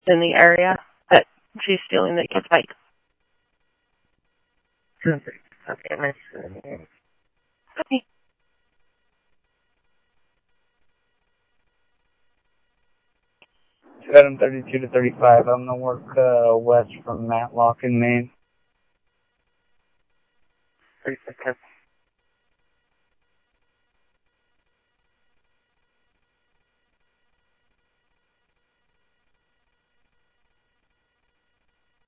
in the area that she's stealing the kid's bike. Okay, nice. Okay. 732 to 35. I'm gonna work west from Matlock in Maine. 36.